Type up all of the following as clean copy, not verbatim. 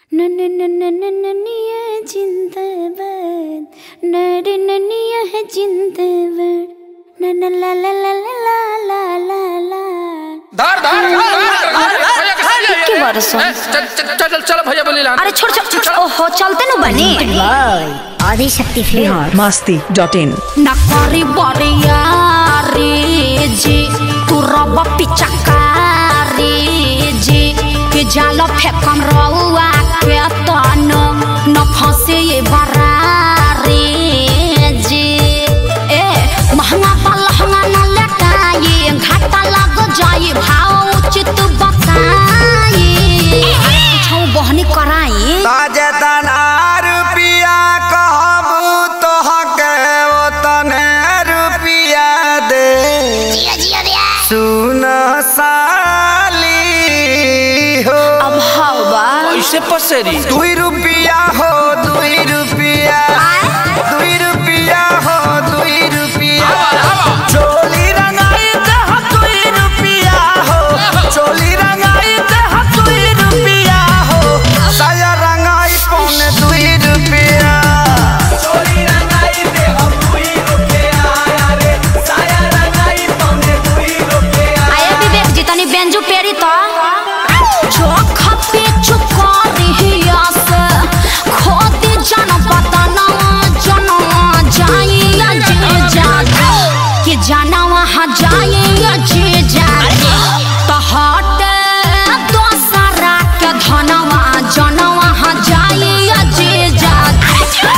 नन्निया जिंदाबाद नरे नन्निया है जिंदाबाद नन ला ला ला ला ला ला ला धर के बरसो चल भैया बोली ला। अरे छोड़ ओहो चलते न बनी आदि शक्ति फिल्म masti.in ना करी बरिया रे जी तू रब पिचकारी जी के जाल फेकम रउआ के तन न फंसे ये बरारी जी ए महंगा पलहंगा न लटाई घाटा लग जाई भाव उचित बताई छौ बहनी कराई ताजेदाना रुपिया कहबू तोहके ओतने रुपिया दे सुन साली हो अब हवा ऐसे पसेरी 2 रुपिया हो 2 रुपिया 2 रुपिया हो 2 रुपिया चोली रंगाई दे 2 रुपिया हो चोली रंगाई दे 2 रुपिया हो साया रंगाई पौने 2 रुपिया चोली रंगाई दे 2 रुपिया रे साया रंगाई पौने 2 रुपिया आए विवेक जी तनी बेंजू पेरी तो चोख पे चुकारी हिया से खोदी जन पता न जाई जे जागे कि जाना वहाँ जाई जे जागे तो हट दोसरा के धनवा जन वहाँ जाई जे जागे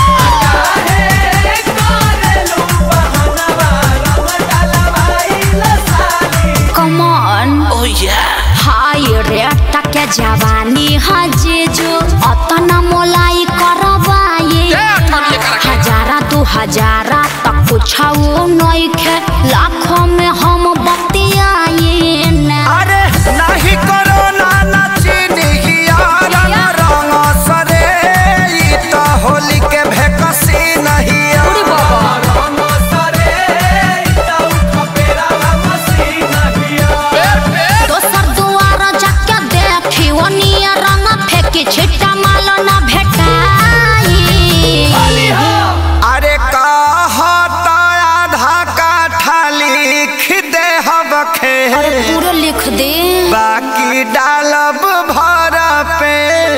कमॉन ओह या हाय रे टके जवानी हजे जो अतना मोलाई करवाए हजारा 2000 तक कुछाओ नइखे लाखों में हम बतियाए ना अरे नहीं करो ना नचनिया रंग सरे ई तो होली के भेकसी नहीं उड़ी बाबा रंग सरे ई तो खपेरा मसी नहीं दोसर दुआर जाके देखी ओनिया रंग फेंकी छिट्टा माल न भेटाई अरे कहता आधा काठा लिख दे हब खे अरे पूरे लिख दे बाकी डालब भर पे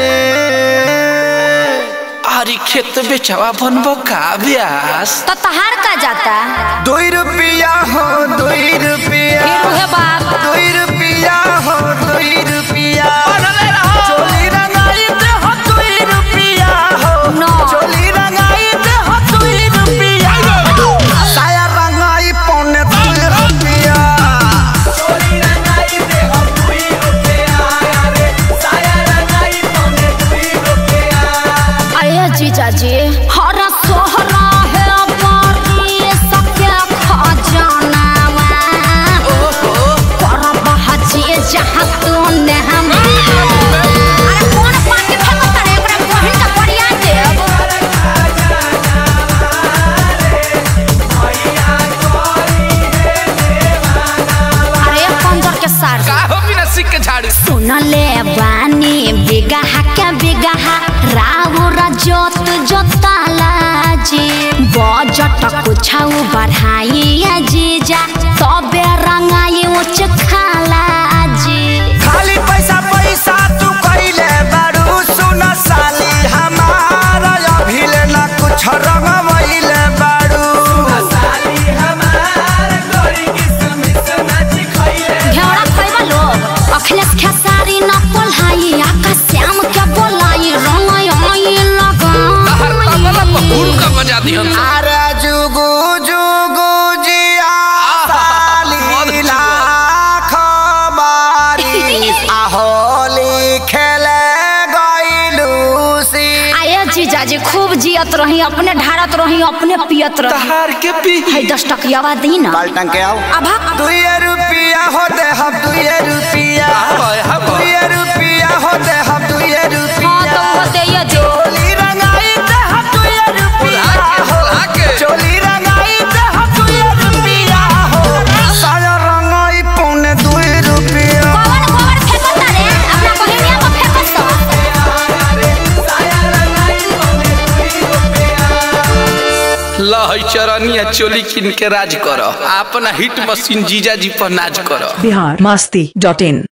आरी खेत बेचवा बनबो का ब्यास तो तहार का जाता 2 रुपिया हो 2 रुपिया फिर उहे बात 2 रुपिया हो 2 रुपिया चोली रंगाई दे हो 2 रुपिया हो नो। चोली रंगाई दे हो 2 रुपिया साया रंगाई पौने 2 रुपिया चोली रंगाई दे हो 2 रुपिया रे साया रंगाई पौने 2 रुपिया आया जीजा जी हर सोहरा है बारी सबके खजानावा करब हजी जहाँ तू ने हम अरे कौन पानी फेंको तारे एकरा बहिन का बढ़िया देव अरे पंजर के सार का हो बिना सिक के झाड़ू सुनले बानी बिगहा के बिगहा राउर जोत जोताला जी बजट कुछाऊ बढ़ाई जीजा तबे रंगाई उच्च खाला जी खाली पैसा पैसा तू कइले बारू सुन साली हमारा अभिले ना कुछ रंगवइले बारू साली हमार गोरी किसमिस नाच खइले घेरा खइबा लोग अखिलेश खेसारी न पोल्हाई आकाश श्याम के बोलाई रंगाई लगा हुड़ का बजा दिहन अरे जुगु जुगु जिया साली लाख बारी होली खेले गइलूसी आये जीजा जी खूब जियत रही अपने ढारत रही अपने पियत रही तहार के पी है 10 टकियावा दी ना बाल्टन के आओ अब 2 रुपिया हो दे हम 2 रुपिया 2 रुपिया हो दे हम 2 हाँ रुपिया तो वो दे ये जो चोली रंगाई दे हम 2 रुपिया हो चोली रंगाई दे हम 2 रुपिया हो साया रंगाई पौने 2 रुपिया कौन फेंको तारे अपना बहिनिया को फेंको तो लहई चरनिया चोली किन के राज कर अपना हिट मशीन जीजा जी पर नाज कर biharmasti.in